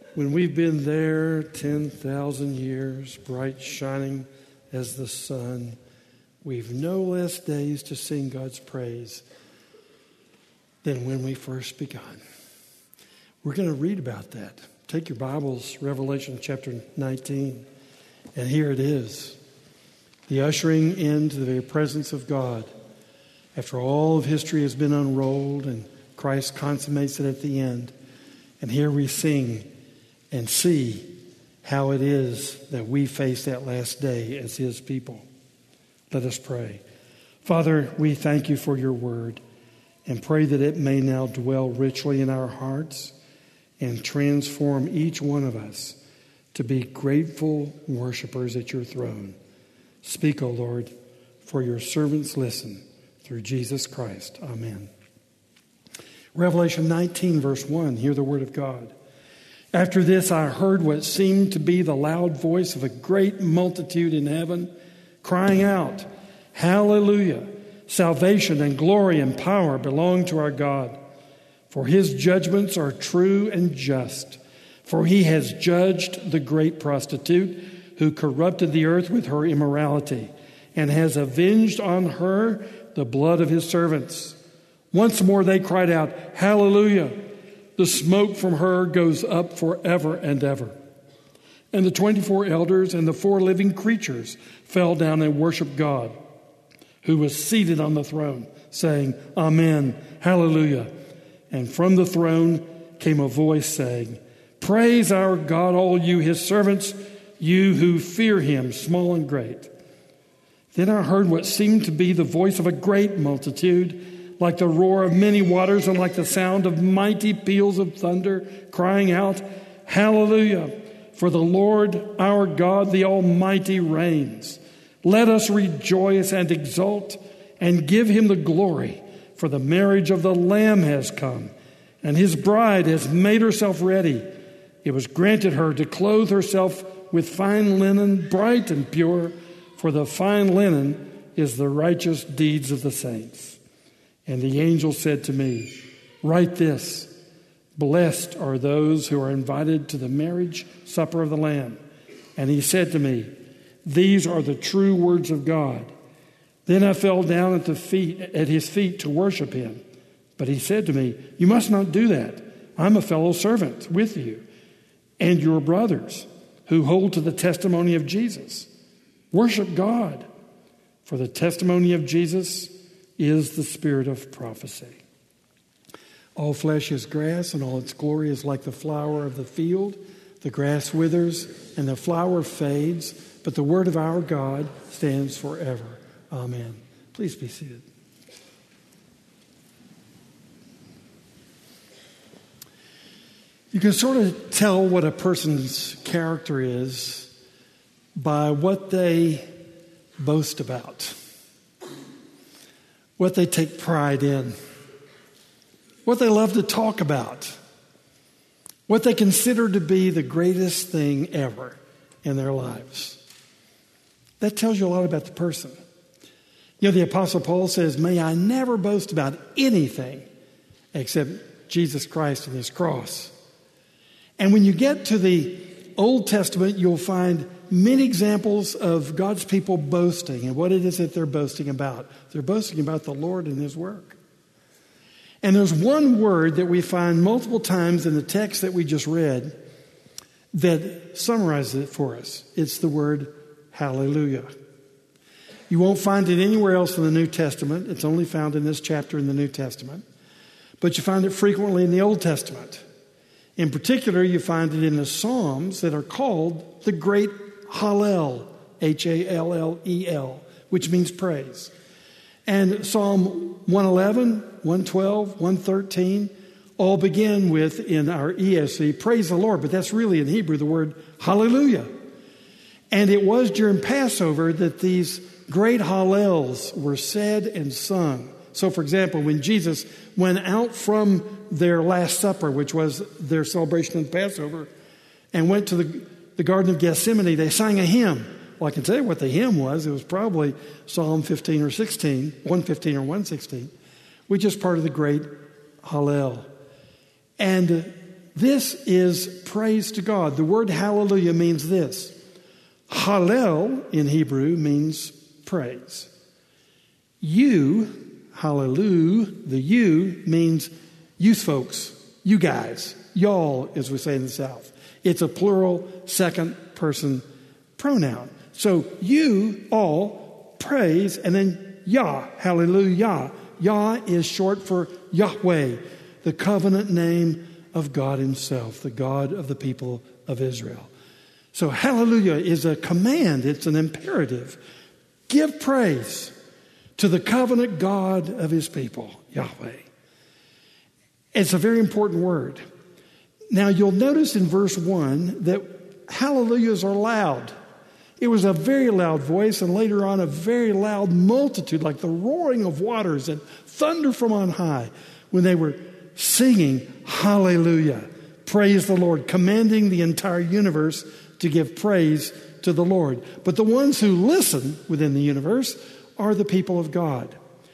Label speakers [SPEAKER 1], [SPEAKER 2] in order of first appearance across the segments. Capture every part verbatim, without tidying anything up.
[SPEAKER 1] when we've been there ten thousand years, bright shining as the sun, we've no less days to sing God's praise than when we first begun. We're going to read about that. Take your Bibles, Revelation chapter nineteen, and here it is. The ushering into the very presence of God. After all of history has been unrolled and Christ consummates it at the end. And here we sing and see how it is that we face that last day as His people. Let us pray. Father, we thank You for Your word and pray that it may now dwell richly in our hearts and transform each one of us to be grateful worshipers at Your throne. Speak, O Lord, for Your servants listen, through Jesus Christ. Amen. Revelation nineteen, verse one, hear the word of God. After this I heard what seemed to be the loud voice of a great multitude in heaven, crying out, Hallelujah! Salvation and glory and power belong to our God. For His judgments are true and just. For He has judged the great prostitute who corrupted the earth with her immorality, and has avenged on her the blood of His servants. Once more they cried out, Hallelujah! The smoke from her goes up forever and ever. And the twenty-four elders and the four living creatures fell down and worshiped God, who was seated on the throne, saying, Amen, Hallelujah. And from the throne came a voice saying, Praise our God, all you His servants, you who fear Him, small and great. Then I heard what seemed to be the voice of a great multitude, like the roar of many waters and like the sound of mighty peals of thunder, crying out, Hallelujah! For the Lord our God, the Almighty, reigns. Let us rejoice and exult and give Him the glory, for the marriage of the Lamb has come, and His bride has made herself ready. It was granted her to clothe herself with fine linen, bright and pure, for the fine linen is the righteous deeds of the saints. And the angel said to me, Write this, Blessed are those who are invited to the marriage supper of the Lamb. And he said to me, These are the true words of God. Then I fell down at the feet at His feet to worship Him. But He said to me, You must not do that. I'm a fellow servant with you and your brothers who hold to the testimony of Jesus. Worship God, for the testimony of Jesus is the spirit of prophecy. All flesh is grass, and all its glory is like the flower of the field. The grass withers, and the flower fades, but the word of our God stands forever. Amen. Please be seated. You can sort of tell what a person's character is by what they boast about, what they take pride in, what they love to talk about, what they consider to be the greatest thing ever in their lives. That tells you a lot about the person. You know, the Apostle Paul says, May I never boast about anything except Jesus Christ and His cross. And when you get to the Old Testament, you'll find many examples of God's people boasting and what it is that they're boasting about. They're boasting about the Lord and His work. And there's one word that we find multiple times in the text that we just read that summarizes it for us. It's the word hallelujah. You won't find it anywhere else in the New Testament. It's only found in this chapter in the New Testament. But you find it frequently in the Old Testament. In particular, you find it in the Psalms that are called the Great Hallel, H A L L E L, which means praise. And Psalm one eleven, one twelve, one thirteen all begin with, in our E S V, praise the Lord, but that's really in Hebrew the word hallelujah. And it was during Passover that these great hallels were said and sung. So, for example, when Jesus went out from their Last Supper, which was their celebration of the Passover, and went to the, the Garden of Gethsemane, they sang a hymn. Well, I can tell you what the hymn was. It was probably Psalm fifteen or sixteen, one fifteen or one sixteen, which is part of the great Hallel. And this is praise to God. The word hallelujah means this. Hallel in Hebrew means praise. You, hallelujah, the you means youth folks, you guys, y'all, as we say in the South. It's a plural second person pronoun. So you all praise, and then Yah, hallelujah. Yah is short for Yahweh, the covenant name of God himself, the God of the people of Israel. So hallelujah is a command. It's an imperative. Give praise to the covenant God of his people, Yahweh. It's a very important word. Now you'll notice in verse one that hallelujahs are loud. It was a very loud voice, and later on a very loud multitude, like the roaring of waters and thunder from on high, when they were singing hallelujah, praise the Lord, commanding the entire universe to give praise to the Lord. But the ones who listen within the universe are the people of God.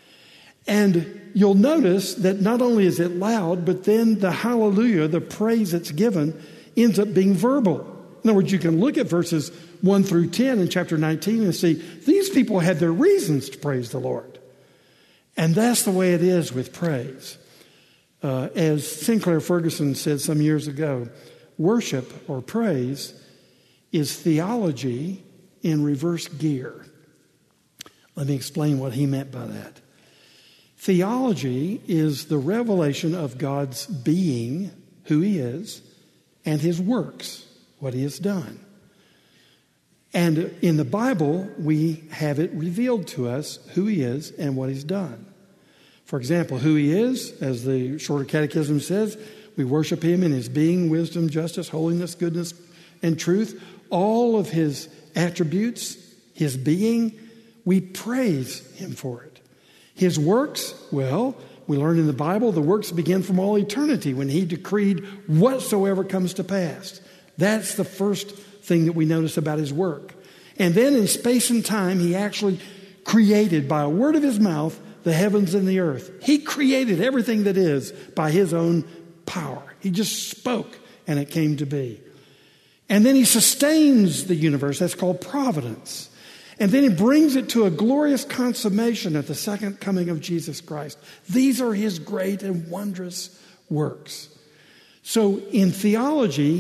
[SPEAKER 1] And you'll notice that not only is it loud, but then the hallelujah, the praise that's given, ends up being verbal. In other words, you can look at verses one through ten in chapter nineteen and see these people had their reasons to praise the Lord. And that's the way it is with praise. Uh, as Sinclair Ferguson said some years ago, worship or praise is theology in reverse gear. Let me explain what he meant by that. Theology is the revelation of God's being, who he is, and his works, what he has done. And in the Bible, we have it revealed to us who he is and what he's done. For example, who he is, as the Shorter Catechism says, we worship him in his being, wisdom, justice, holiness, goodness, and truth. All of his attributes, his being, we praise him for it. His works, well, we learn in the Bible, the works begin from all eternity when he decreed whatsoever comes to pass. That's the first thing that we notice about his work. And then in space and time, he actually created by a word of his mouth the heavens and the earth. He created everything that is by his own power. He just spoke and it came to be. And then he sustains the universe. That's called providence. And then he brings it to a glorious consummation at the second coming of Jesus Christ. These are his great and wondrous works. So in theology,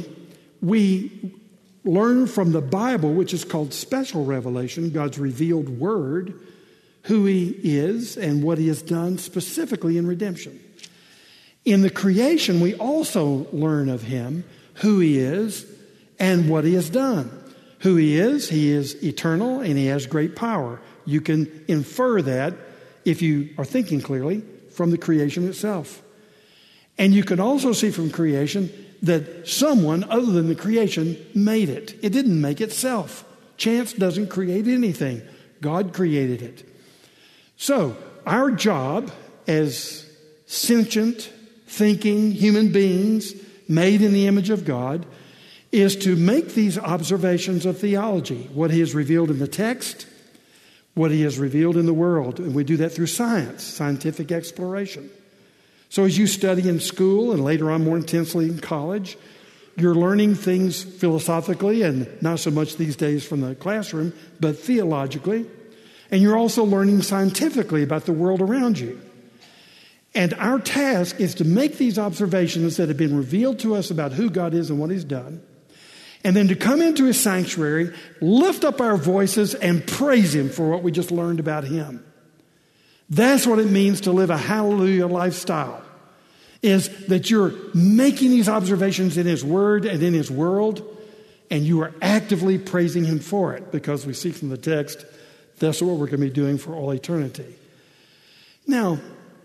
[SPEAKER 1] we learn from the Bible, which is called special revelation, God's revealed word, who he is and what he has done specifically in redemption. In the creation, we also learn of him, who he is and what he has done. Who he is, he is eternal and he has great power. You can infer that, if you are thinking clearly, from the creation itself. And you can also see from creation that someone other than the creation made it. It didn't make itself. Chance doesn't create anything. God created it. So, our job as sentient, thinking human beings made in the image of God is to make these observations of theology, what he has revealed in the text, what he has revealed in the world. And we do that through science, scientific exploration. So as you study in school and later on more intensely in college, you're learning things philosophically and not so much these days from the classroom, but theologically. And you're also learning scientifically about the world around you. And our task is to make these observations that have been revealed to us about who God is and what he's done, and then to come into his sanctuary, lift up our voices and praise him for what we just learned about him. That's what it means to live a hallelujah lifestyle, is that you're making these observations in his word and in his world, and you are actively praising him for it, because we see from the text that's what we're going to be doing for all eternity. Now,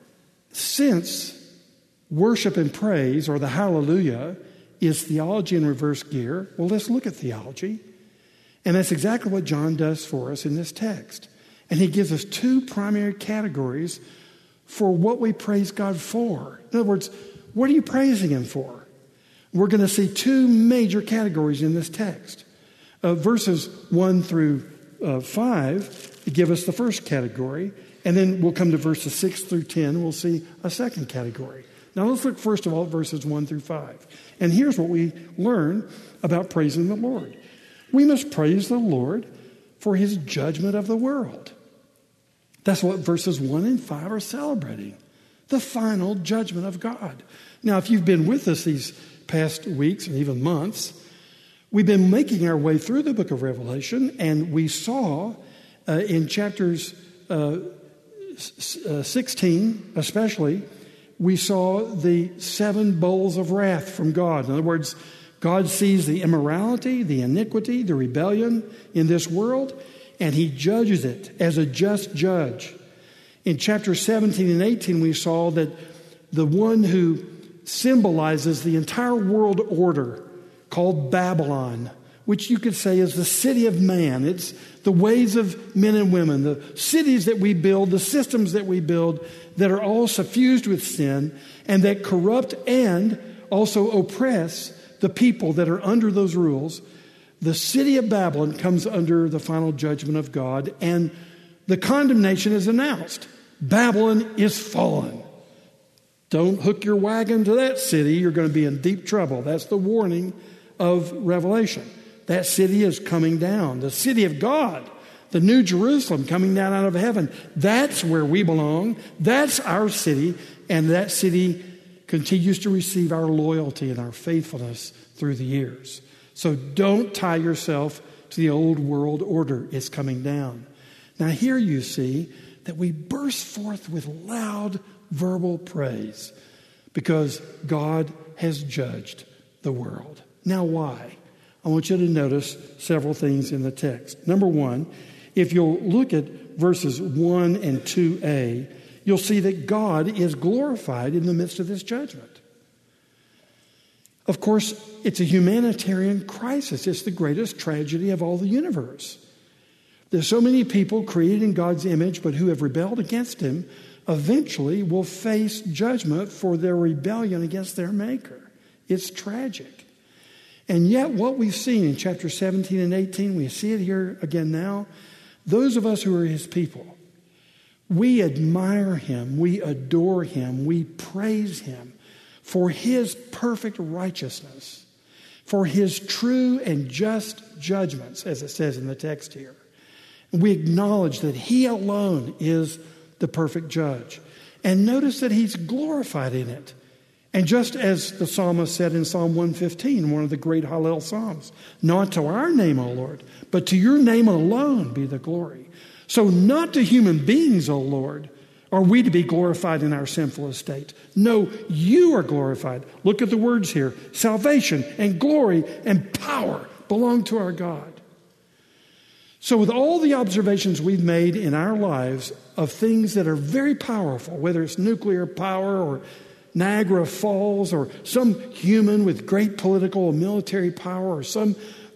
[SPEAKER 1] since worship and praise, or the hallelujah, is theology in reverse gear, well, let's look at theology. And that's exactly what John does for us in this text. And he gives us two primary categories for what we praise God for. In other words, what are you praising him for? We're going to see two major categories in this text. Uh, verses one through uh, five give us the first category. And then we'll come to verses six through ten. We'll see a second category. Now let's look first of all at verses one through five. And here's what we learn about praising the Lord. We must praise the Lord for his judgment of the world. That's what verses one and five are celebrating. The final judgment of God. Now, if you've been with us these past weeks and even months, we've been making our way through the book of Revelation, and we saw uh, in chapters uh, sixteen especially, we saw the seven bowls of wrath from God. In other words, God sees the immorality, the iniquity, the rebellion in this world, and he judges it as a just judge. In chapter seventeen and eighteen, we saw that the one who symbolizes the entire world order called Babylon, which you could say is the city of man. It's the ways of men and women, the cities that we build, the systems that we build that are all suffused with sin and that corrupt and also oppress the people that are under those rules. The city of Babylon comes under the final judgment of God, and the condemnation is announced. Babylon is fallen. Don't hook your wagon to that city. You're going to be in deep trouble. That's the warning of Revelation. That city is coming down. The city of God, the New Jerusalem coming down out of heaven. That's where we belong. That's our city. And that city continues to receive our loyalty and our faithfulness through the years. So don't tie yourself to the old world order. It's coming down. Now here you see that we burst forth with loud verbal praise because God has judged the world. Now why? I want you to notice several things in the text. Number one, if you'll look at verses one and two a, you'll see that God is glorified in the midst of this judgment. Of course, it's a humanitarian crisis. It's the greatest tragedy of all the universe. There's so many people created in God's image, but who have rebelled against him, eventually will face judgment for their rebellion against their Maker. It's tragic. And yet what we've seen in chapter seventeen and eighteen, we see it here again now. Those of us who are his people, we admire him, we adore him, we praise him for his perfect righteousness, for his true and just judgments, as it says in the text here. We acknowledge that he alone is the perfect judge. And notice that he's glorified in it. And just as the psalmist said in Psalm one fifteen, one of the great Hallel Psalms, not to our name, O Lord, but to your name alone be the glory. So not to human beings, O Lord, are we to be glorified in our sinful estate. No, you are glorified. Look at the words here. Salvation and glory and power belong to our God. So with all the observations we've made in our lives of things that are very powerful, whether it's nuclear power or Niagara Falls or some human with great political or military power or some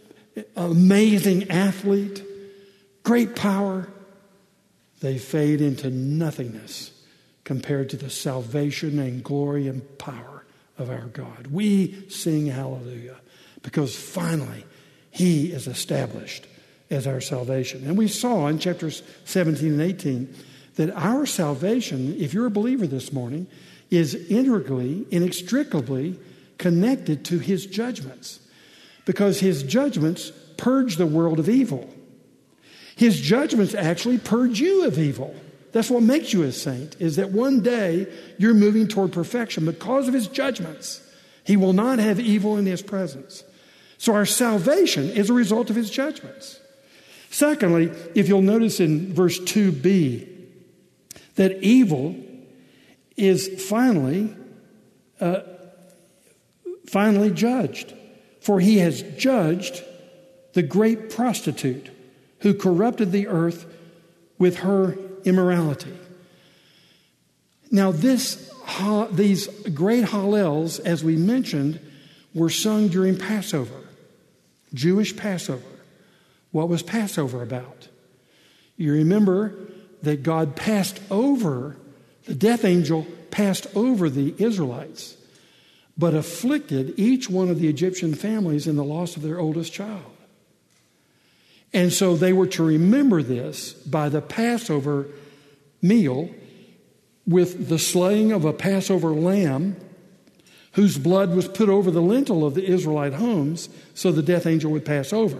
[SPEAKER 1] amazing athlete, great power, they fade into nothingness compared to the salvation and glory and power of our God. We sing hallelujah because finally he is established as our salvation. And we saw in chapters seventeen and eighteen that our salvation, if you're a believer this morning, is integrally, inextricably connected to his judgments. Because his judgments purge the world of evil. His judgments actually purge you of evil. That's what makes you a saint, is that one day you're moving toward perfection because of his judgments. He will not have evil in his presence. So our salvation is a result of his judgments. Secondly, if you'll notice in verse two b, that evil is finally, uh, finally judged. For he has judged the great prostitute who corrupted the earth with her immorality. Now this, these great hallels, as we mentioned, were sung during Passover, Jewish Passover. What was Passover about? You remember that God passed over, the death angel passed over the Israelites, but afflicted each one of the Egyptian families in the loss of their oldest child. And so they were to remember this by the Passover meal with the slaying of a Passover lamb whose blood was put over the lintel of the Israelite homes so the death angel would pass over.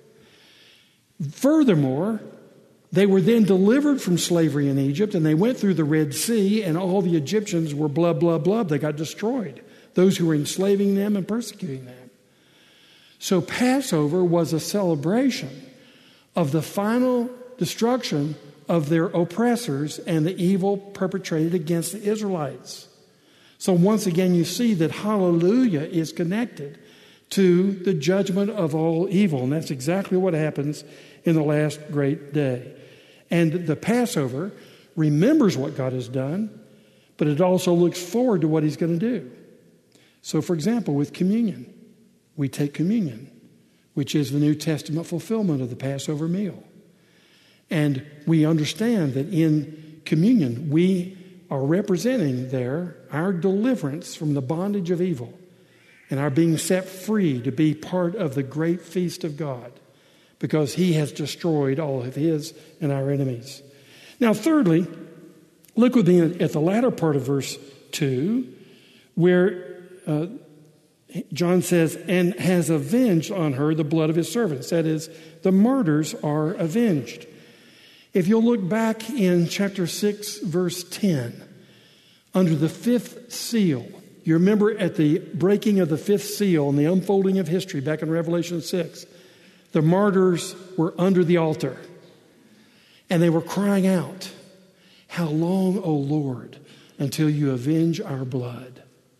[SPEAKER 1] Furthermore, they were then delivered from slavery in Egypt, and they went through the Red Sea, and all the Egyptians were blah, blah, blah. They got destroyed, those who were enslaving them and persecuting them. So Passover was a celebration of the final destruction of their oppressors and the evil perpetrated against the Israelites. So once again, you see that hallelujah is connected to the judgment of all evil. And that's exactly what happens in the last great day. And the Passover remembers what God has done, but it also looks forward to what he's going to do. So, for example, with communion, we take communion, which is the New Testament fulfillment of the Passover meal. And we understand that in communion, we are representing there our deliverance from the bondage of evil and our being set free to be part of the great feast of God, because he has destroyed all of his and our enemies. Now, thirdly, look with me at the latter part of verse two, where uh, John says, and has avenged on her the blood of his servants. That is, the martyrs are avenged. If you'll look back in chapter six, verse ten, under the fifth seal, you remember at the breaking of the fifth seal and the unfolding of history back in Revelation six, the martyrs were under the altar, and they were crying out, "How long, O Lord, until you avenge our blood?"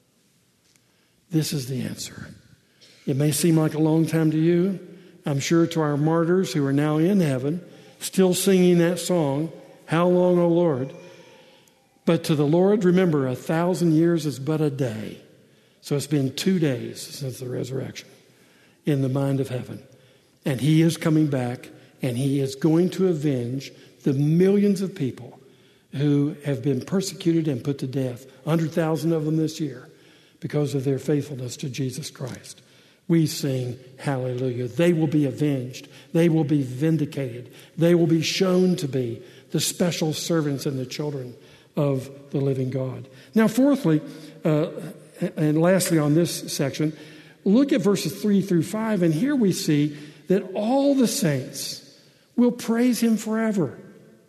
[SPEAKER 1] This is the answer. It may seem like a long time to you. I'm sure to our martyrs who are now in heaven, still singing that song, "How long, O Lord?" But to the Lord, remember, a thousand years is but a day. So it's been two days since the resurrection in the mind of heaven. And he is coming back, and he is going to avenge the millions of people who have been persecuted and put to death, one hundred thousand of them this year, because of their faithfulness to Jesus Christ. We sing hallelujah. They will be avenged. They will be vindicated. They will be shown to be the special servants and the children of the living God. Now, fourthly, uh, and lastly on this section, look at verses three through five, and here we see that all the saints will praise him forever.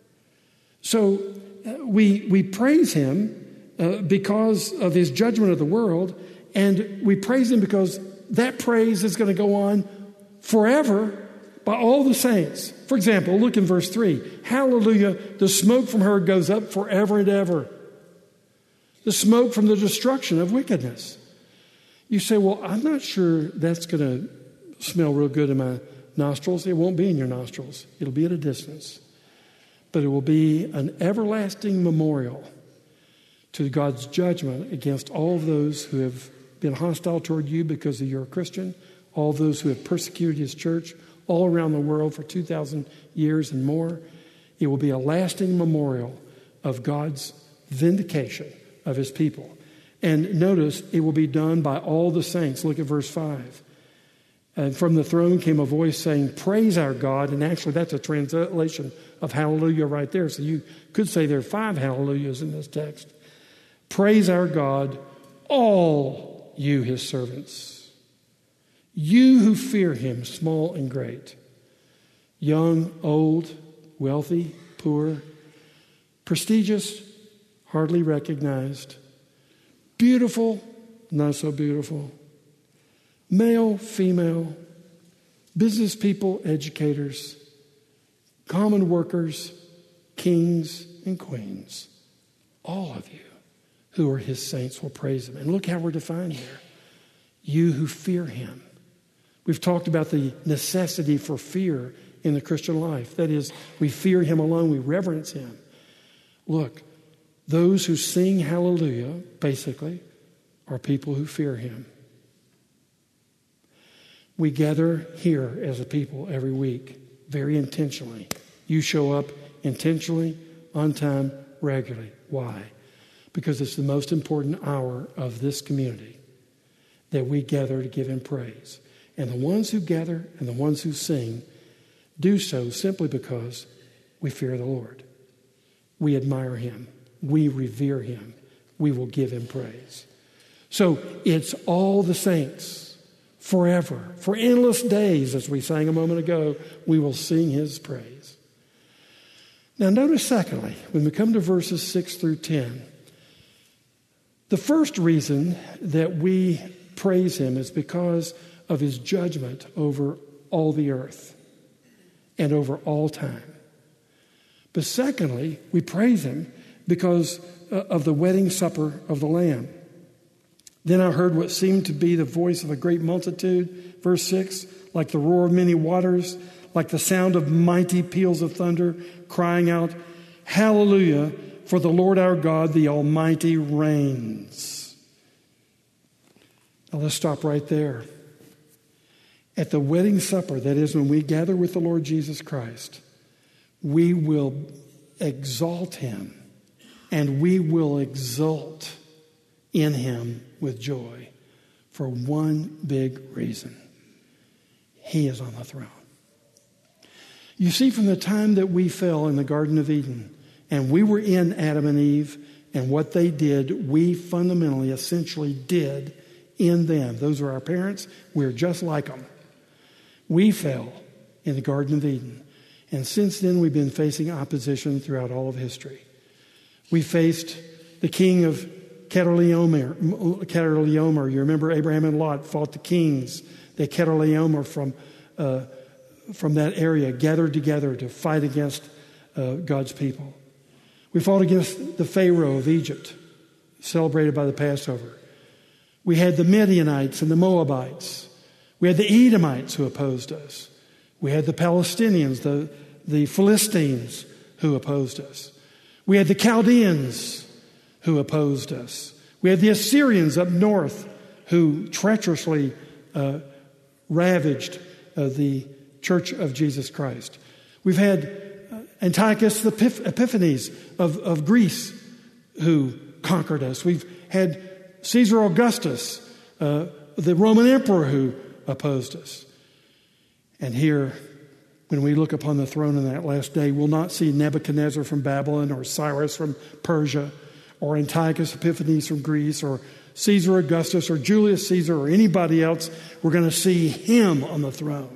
[SPEAKER 1] So uh, we, we praise him uh, because of his judgment of the world, and we praise him because that praise is going to go on forever by all the saints. For example, look in verse three. Hallelujah, the smoke from her goes up forever and ever. The smoke from the destruction of wickedness. You say, well, I'm not sure that's going to smell real good in my nostrils. It won't be in your nostrils. It'll be at a distance. But it will be an everlasting memorial to God's judgment against all of those who have been hostile toward you because you're a Christian, all those who have persecuted his church all around the world for two thousand years and more. It will be a lasting memorial of God's vindication of his people. And notice, it will be done by all the saints. Look at verse five. And from the throne came a voice saying, "Praise our God." And actually, that's a translation of hallelujah right there. So you could say there are five hallelujahs in this text. "Praise our God, all you, his servants. You who fear him, small and great. Young, old, wealthy, poor, prestigious, hardly recognized, beautiful, not so beautiful, male, female, business people, educators, common workers, kings and queens. All of you who are his saints will praise him." And look how we're defined here. You who fear him. We've talked about the necessity for fear in the Christian life. That is, we fear him alone, we reverence him. Look, those who sing hallelujah, basically, are people who fear him. We gather here as a people every week, very intentionally. You show up intentionally, on time, regularly. Why? Because it's the most important hour of this community that we gather to give him praise. And the ones who gather and the ones who sing do so simply because we fear the Lord. We admire him. We revere him. We will give him praise. So it's all the saints forever. For endless days, as we sang a moment ago, we will sing his praise. Now notice secondly, when we come to verses six through ten, the first reason that we praise him is because of his judgment over all the earth and over all time. But secondly, we praise him because of the wedding supper of the Lamb. Then I heard what seemed to be the voice of a great multitude, verse six, like the roar of many waters, like the sound of mighty peals of thunder, crying out, Hallelujah, for the Lord our God, the Almighty reigns. Now let's stop right there. At the wedding supper, that is when we gather with the Lord Jesus Christ, we will exalt him and we will exult in him with joy for one big reason. He is on the throne. You see, from the time that we fell in the Garden of Eden and we were in Adam and Eve and what they did, we fundamentally, essentially did in them. Those are our parents. We're just like them. We fell in the Garden of Eden. And since then, we've been facing opposition throughout all of history. We faced the king of Chedorlaomer. Chedorlaomer. You remember Abraham and Lot fought the kings. They Chedorlaomer from uh, from that area gathered together to fight against uh, God's people. We fought against the Pharaoh of Egypt, celebrated by the Passover. We had the Midianites and the Moabites. We had the Edomites who opposed us. We had the Palestinians, the, the Philistines who opposed us. We had the Chaldeans who opposed us. We had the Assyrians up north who treacherously uh, ravaged uh, the Church of Jesus Christ. We've had uh, Antiochus Epiphanes of, of Greece who conquered us. We've had Caesar Augustus, uh, the Roman emperor who opposed us. And here, when we look upon the throne in that last day, we'll not see Nebuchadnezzar from Babylon or Cyrus from Persia or Antiochus Epiphanes from Greece or Caesar Augustus or Julius Caesar or anybody else. We're going to see him on the throne.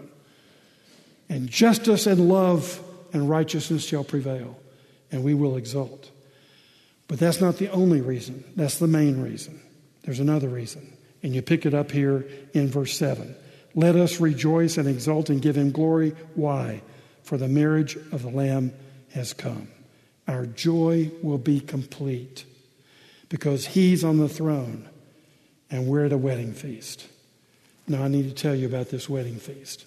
[SPEAKER 1] And justice and love and righteousness shall prevail, and we will exult. But that's not the only reason. That's the main reason. There's another reason. And you pick it up here in verse seven. Let us rejoice and exult and give him glory. Why? For the marriage of the Lamb has come. Our joy will be complete because he's on the throne and we're at a wedding feast. Now I need to tell you about this wedding feast.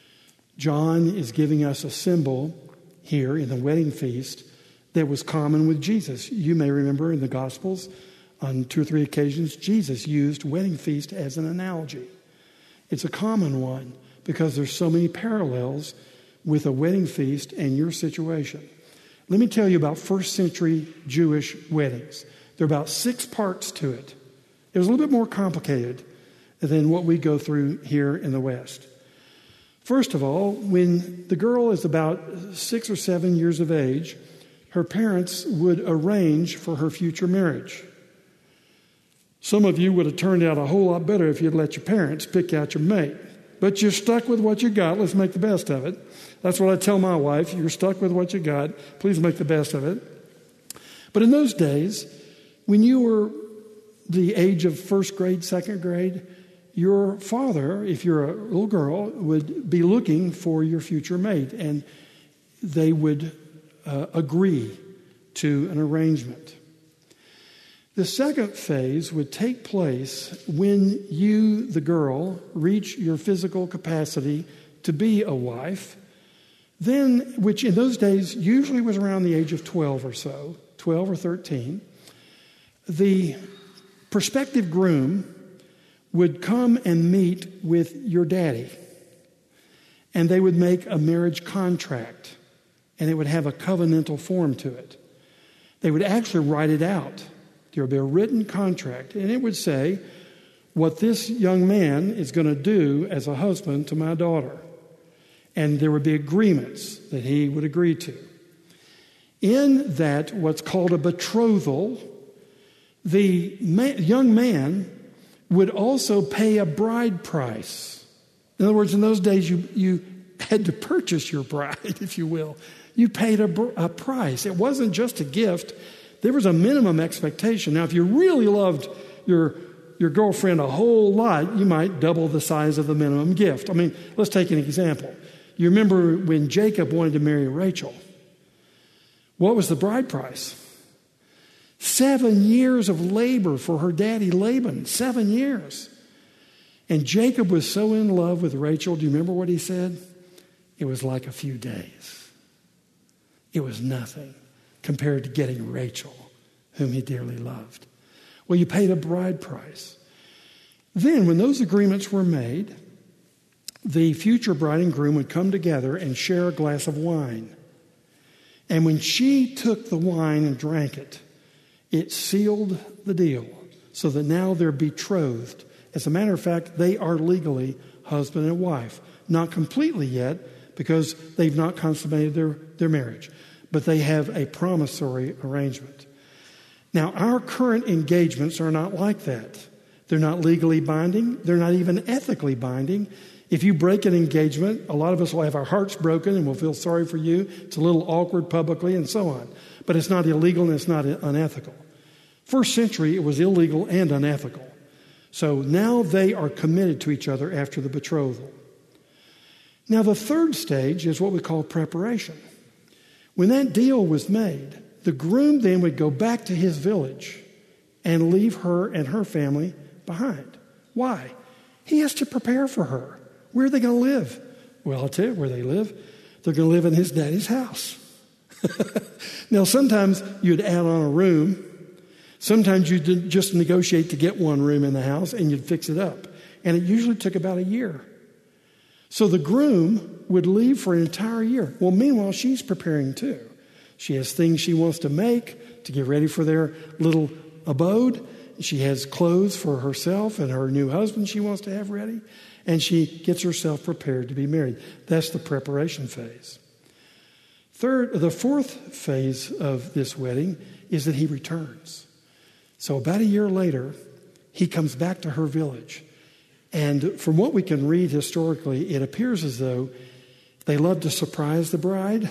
[SPEAKER 1] John is giving us a symbol here in the wedding feast that was common with Jesus. You may remember in the Gospels on two or three occasions, Jesus used wedding feast as an analogy. It's a common one because there's so many parallels with a wedding feast and your situation. Let me tell you about first century Jewish weddings. There are about six parts to it. It was a little bit more complicated than what we go through here in the West. First of all, when the girl is about six or seven years of age, her parents would arrange for her future marriage. Some of you would have turned out a whole lot better if you'd let your parents pick out your mate. But you're stuck with what you got. Let's make the best of it. That's what I tell my wife. You're stuck with what you got. Please make the best of it. But in those days, when you were the age of first grade, second grade, your father, if you're a little girl, would be looking for your future mate. And they would uh, agree to an arrangement. The second phase would take place when you, the girl, reach your physical capacity to be a wife, then, which in those days usually was around the age of twelve or so, twelve or thirteen, the prospective groom would come and meet with your daddy, and they would make a marriage contract, and it would have a covenantal form to it. They would actually write it out. There would be a written contract, and it would say what this young man is going to do as a husband to my daughter. And there would be agreements that he would agree to. In that, what's called a betrothal, the ma- young man would also pay a bride price. In other words, in those days, you, you had to purchase your bride, if you will. You paid a, a price. It wasn't just a gift. There was a minimum expectation. Now, if you really loved your, your girlfriend a whole lot, you might double the size of the minimum gift. I mean, let's take an example. You remember when Jacob wanted to marry Rachel. What was the bride price? Seven years of labor for her daddy Laban. Seven years. And Jacob was so in love with Rachel. Do you remember what he said? It was like a few days. It was nothing compared to getting Rachel, whom he dearly loved. Well, you paid a bride price. Then, when those agreements were made, the future bride and groom would come together and share a glass of wine. And when she took the wine and drank it, it sealed the deal so that now they're betrothed. As a matter of fact, they are legally husband and wife. Not completely yet because they've not consummated their, their marriage. But they have a promissory arrangement. Now, our current engagements are not like that. They're not legally binding. They're not even ethically binding. If you break an engagement, a lot of us will have our hearts broken and we'll feel sorry for you. It's a little awkward publicly and so on. But it's not illegal and it's not unethical. First century, it was illegal and unethical. So now they are committed to each other after the betrothal. Now, the third stage is what we call preparation. When that deal was made, the groom then would go back to his village and leave her and her family behind. Why? He has to prepare for her. Where are they going to live? Well, I'll tell you where they live. They're going to live in his daddy's house. Now, sometimes you'd add on a room. Sometimes you'd just negotiate to get one room in the house and you'd fix it up. And it usually took about a year. So the groom would leave for an entire year. Well, meanwhile, she's preparing too. She has things she wants to make to get ready for their little abode. She has clothes for herself and her new husband she wants to have ready. And she gets herself prepared to be married. That's the preparation phase. Third, the fourth phase of this wedding is that he returns. So about a year later, he comes back to her village. And from what we can read historically, it appears as though they love to surprise the bride.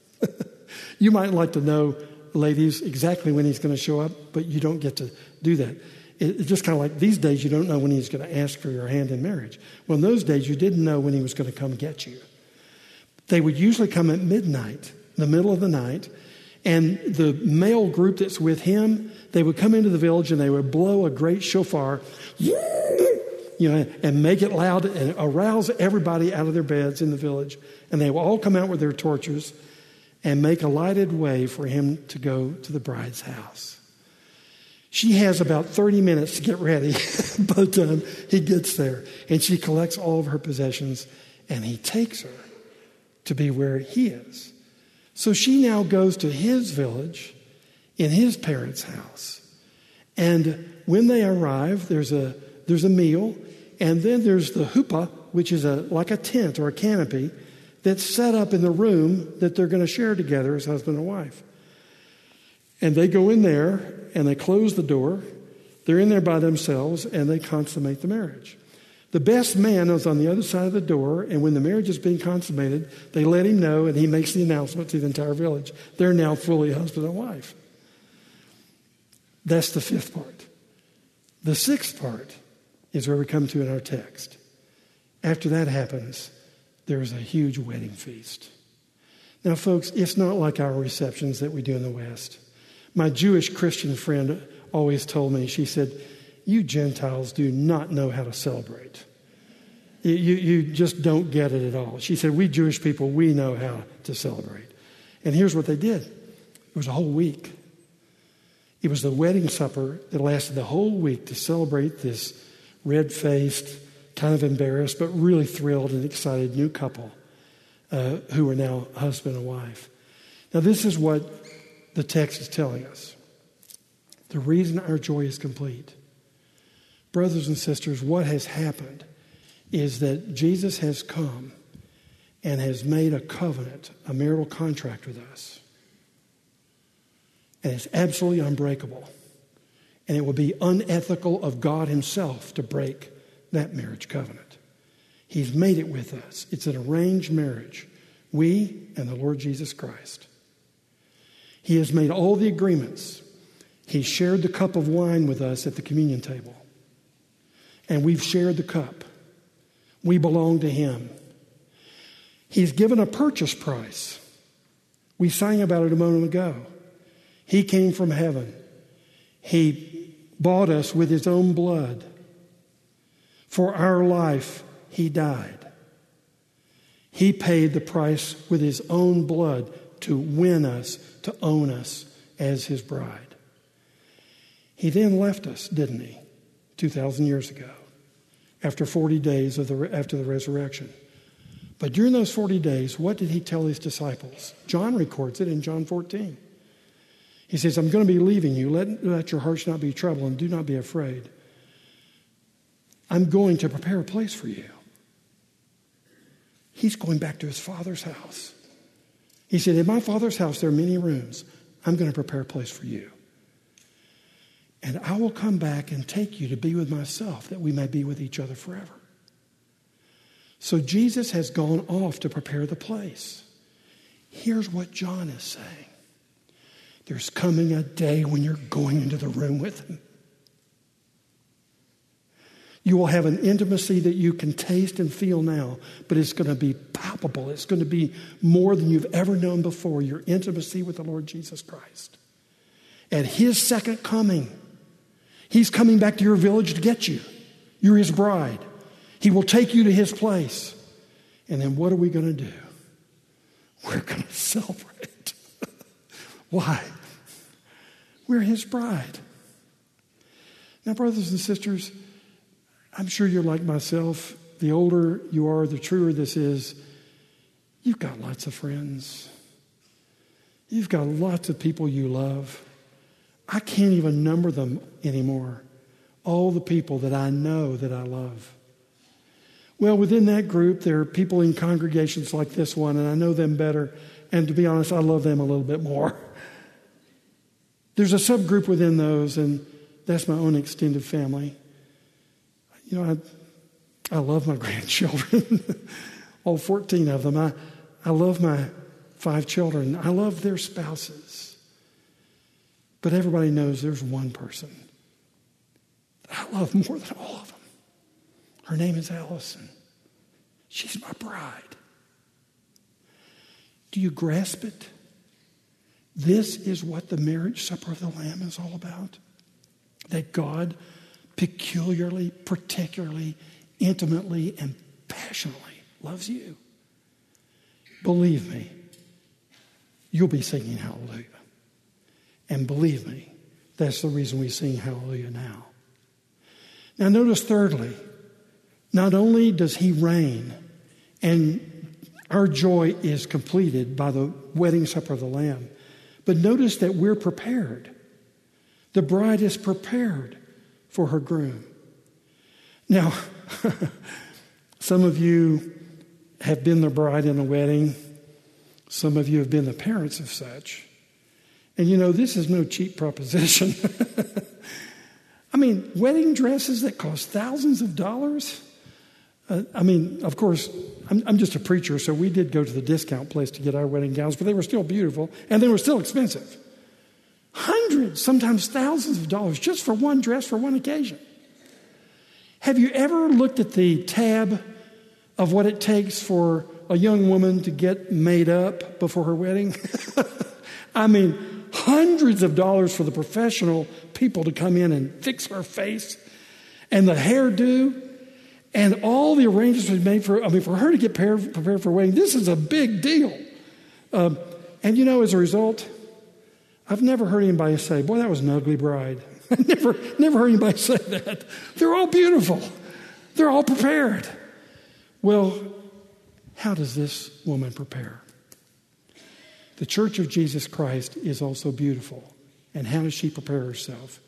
[SPEAKER 1] You might like to know, ladies, exactly when he's going to show up, but you don't get to do that. It's just kind of like these days you don't know when he's going to ask for your hand in marriage. Well, in those days you didn't know when he was going to come get you. They would usually come at midnight, in the middle of the night, and the male group that's with him, they would come into the village and they would blow a great shofar, you know, and make it loud and arouse everybody out of their beds in the village. And they will all come out with their torches and make a lighted way for him to go to the bride's house. She has about thirty minutes to get ready by the time he gets there. And she collects all of her possessions and he takes her to be where he is. So she now goes to his village in his parents' house. And when they arrive, there's a there's a meal. And then there's the huppah, which is a like a tent or a canopy that's set up in the room that they're going to share together as husband and wife. And they go in there and they close the door. They're in there by themselves and they consummate the marriage. The best man is on the other side of the door, and when the marriage is being consummated, they let him know and he makes the announcement to the entire village. They're now fully husband and wife. That's the fifth part. The sixth part is where we come to in our text. After that happens, there is a huge wedding feast. Now, folks, it's not like our receptions that we do in the West. My Jewish Christian friend always told me, she said, you Gentiles do not know how to celebrate. You, you, you just don't get it at all. She said, we Jewish people, we know how to celebrate. And here's what they did. It was a whole week. It was the wedding supper that lasted the whole week to celebrate this red-faced, kind of embarrassed, but really thrilled and excited new couple uh, who are now husband and wife. Now, this is what the text is telling us. The reason our joy is complete. Brothers and sisters, what has happened is that Jesus has come and has made a covenant, a marital contract with us. And it's absolutely unbreakable. And it would be unethical of God himself to break that marriage covenant. He's made it with us. It's an arranged marriage. We and the Lord Jesus Christ. He has made all the agreements. He shared the cup of wine with us at the communion table. And we've shared the cup. We belong to him. He's given a purchase price. We sang about it a moment ago. He came from heaven. He bought us with his own blood. For our life, he died. He paid the price with his own blood to win us, to own us as his bride. He then left us, didn't he, two thousand years ago, after forty days of the, after the resurrection. But during those forty days, what did he tell his disciples? John records it in John fourteen. He says, I'm going to be leaving you. Let, let your hearts not be troubled and do not be afraid. I'm going to prepare a place for you. He's going back to his Father's house. He said, in my Father's house there are many rooms. I'm going to prepare a place for you. And I will come back and take you to be with myself, that we may be with each other forever. So Jesus has gone off to prepare the place. Here's what John is saying. There's coming a day when you're going into the room with him. You will have an intimacy that you can taste and feel now, but it's going to be palpable. It's going to be more than you've ever known before, your intimacy with the Lord Jesus Christ. At his second coming, he's coming back to your village to get you. You're his bride. He will take you to his place. And then what are we going to do? We're going to celebrate. Why? We're his bride. Now, brothers and sisters, I'm sure you're like myself. The older you are, the truer this is. You've got lots of friends. You've got lots of people you love. I can't even number them anymore. All the people that I know that I love. Well, within that group, there are people in congregations like this one, and I know them better. And to be honest, I love them a little bit more. There's a subgroup within those, and that's my own extended family. You know, I, I love my grandchildren, all fourteen of them. I, I love my five children. I love their spouses. But everybody knows there's one person that I love more than all of them. Her name is Allison. She's my bride. Do you grasp it? This is what the marriage supper of the Lamb is all about. That God peculiarly, particularly, intimately, and passionately loves you. Believe me, you'll be singing hallelujah. And believe me, that's the reason we sing hallelujah now. Now notice thirdly, not only does he reign, and our joy is completed by the wedding supper of the Lamb, but notice that we're prepared. The bride is prepared for her groom. Now, some of you have been the bride in a wedding. Some of you have been the parents of such. And you know, this is no cheap proposition. I mean, wedding dresses that cost thousands of dollars. Uh, I mean, of course, I'm, I'm just a preacher, so we did go to the discount place to get our wedding gowns, but they were still beautiful, and they were still expensive. Hundreds, sometimes thousands of dollars just for one dress for one occasion. Have you ever looked at the tab of what it takes for a young woman to get made up before her wedding? I mean, hundreds of dollars for the professional people to come in and fix her face, and the hairdo, and all the arrangements we made for, I mean, for her to get prepared, prepared for a wedding. This is a big deal. Um, and you know, as a result, I've never heard anybody say, boy, that was an ugly bride. I never, never heard anybody say that. They're all beautiful. They're all prepared. Well, how does this woman prepare? The Church of Jesus Christ is also beautiful. And how does she prepare herself?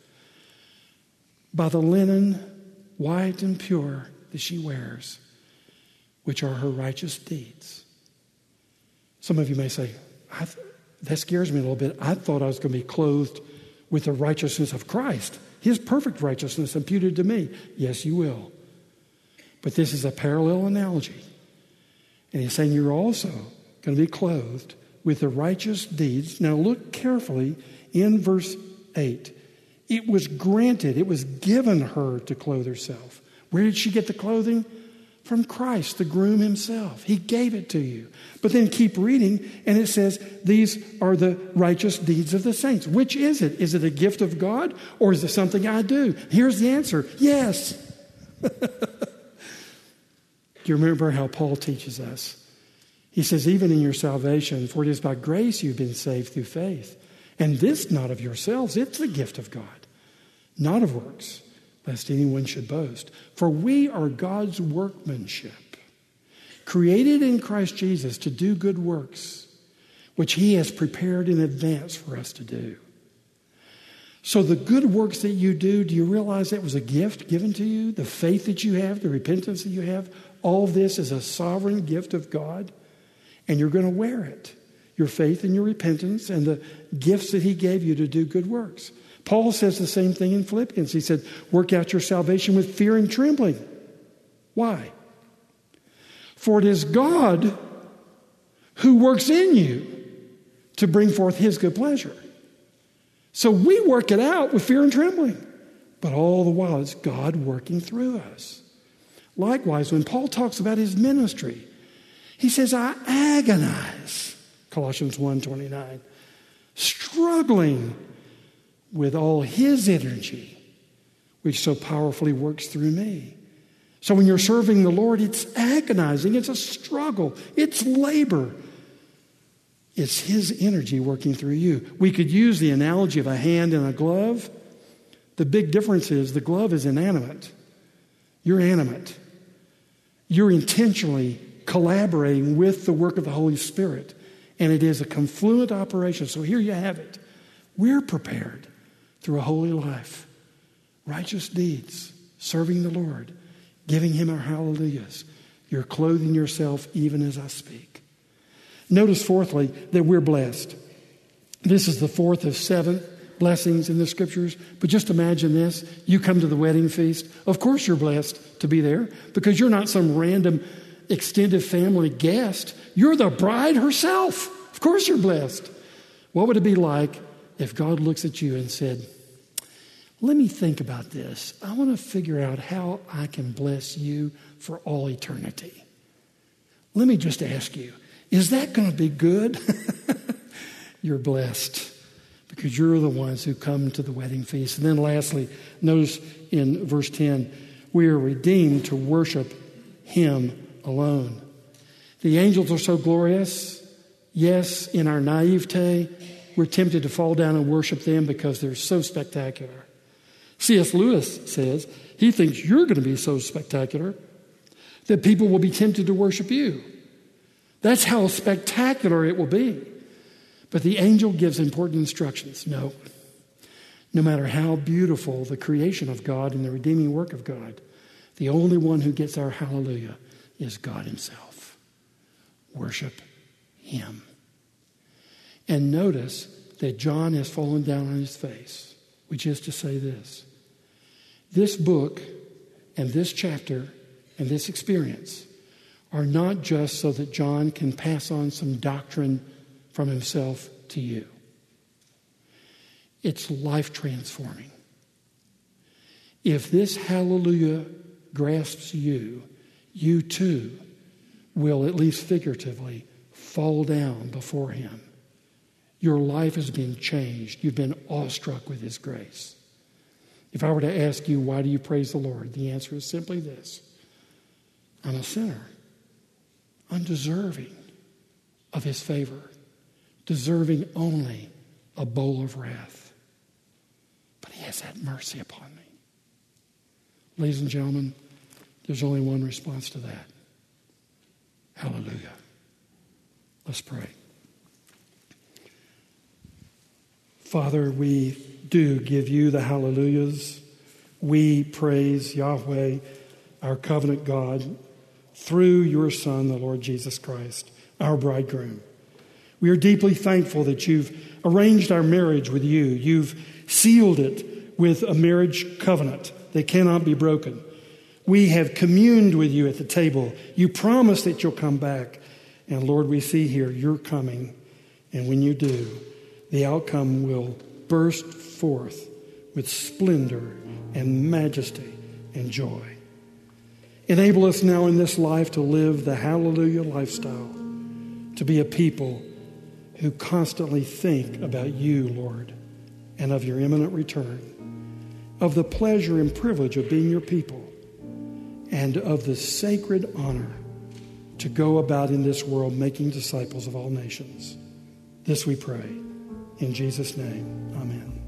[SPEAKER 1] By the linen, white and pure, that she wears, which are her righteous deeds. Some of you may say, I th- that scares me a little bit. I thought I was going to be clothed with the righteousness of Christ. his perfect righteousness imputed to me. Yes, you will. But this is a parallel analogy. And he's saying you're also going to be clothed with the righteous deeds. Now look carefully in verse eight. It was granted, it was given her to clothe herself. Where did she get the clothing? From Christ, the groom himself. He gave it to you. But then keep reading, and it says, these are the righteous deeds of the saints. Which is it? Is it a gift of God, or is it something I do? Here's the answer. Yes. Do you remember how Paul teaches us? He says, even in your salvation, for it is by grace you've been saved through faith. And this not of yourselves, it's the gift of God, not of works, lest anyone should boast. For we are God's workmanship, created in Christ Jesus to do good works, which he has prepared in advance for us to do. So the good works that you do, do you realize that was a gift given to you? The faith that you have, the repentance that you have, all this is a sovereign gift of God, and you're going to wear it. Your faith and your repentance and the gifts that he gave you to do good works. Paul says the same thing in Philippians. He said, work out your salvation with fear and trembling. Why? For it is God who works in you to bring forth his good pleasure. So we work it out with fear and trembling. But all the while, it's God working through us. Likewise, when Paul talks about his ministry, he says, I agonize, Colossians one twenty-nine, struggling with all his energy, which so powerfully works through me. So when you're serving the Lord, it's agonizing, it's a struggle, it's labor. It's his energy working through you. We could use the analogy of a hand and a glove. The big difference is the glove is inanimate. You're animate. You're intentionally collaborating with the work of the Holy Spirit. And it is a confluent operation. So here you have it. We're prepared through a holy life, righteous deeds, serving the Lord, giving him our hallelujahs. You're clothing yourself even as I speak. Notice, fourthly, that we're blessed. This is the fourth of seven blessings in the scriptures. But just imagine this. You come to the wedding feast. Of course you're blessed to be there because you're not some random extended family guest. You're the bride herself. Of course you're blessed. What would it be like if God looks at you and said, let me think about this. I want to figure out how I can bless you for all eternity. Let me just ask you, is that going to be good? You're blessed because you're the ones who come to the wedding feast. And then lastly, notice in verse ten, we are redeemed to worship him alone. The angels are so glorious. Yes, in our naivete, we're tempted to fall down and worship them because they're so spectacular. C S Lewis says he thinks you're going to be so spectacular that people will be tempted to worship you. That's how spectacular it will be. But the angel gives important instructions. No. No matter how beautiful the creation of God and the redeeming work of God, the only one who gets our hallelujah is God himself. Worship him. And notice that John has fallen down on his face, which is to say this. This book and this chapter and this experience are not just so that John can pass on some doctrine from himself to you. It's life transforming. If this hallelujah grasps you, you too will, at least figuratively, fall down before him. Your life has been changed. You've been awestruck with his grace. If I were to ask you, why do you praise the Lord? The answer is simply this. I'm a sinner, undeserving of his favor, deserving only a bowl of wrath. But he has had mercy upon me. Ladies and gentlemen, there's only one response to that. Hallelujah. Let's pray. Father, we do give you the hallelujahs. We praise Yahweh, our covenant God, through your Son, the Lord Jesus Christ, our bridegroom. We are deeply thankful that you've arranged our marriage with you. You've sealed it with a marriage covenant that cannot be broken. We have communed with you at the table. You promised that you'll come back. And Lord, we see here you're coming. And when you do, the outcome will burst forth with splendor and majesty and joy. Enable us now in this life to live the hallelujah lifestyle, to be a people who constantly think about you, Lord, and of your imminent return, of the pleasure and privilege of being your people, and of the sacred honor to go about in this world making disciples of all nations. This we pray. In Jesus' name, amen.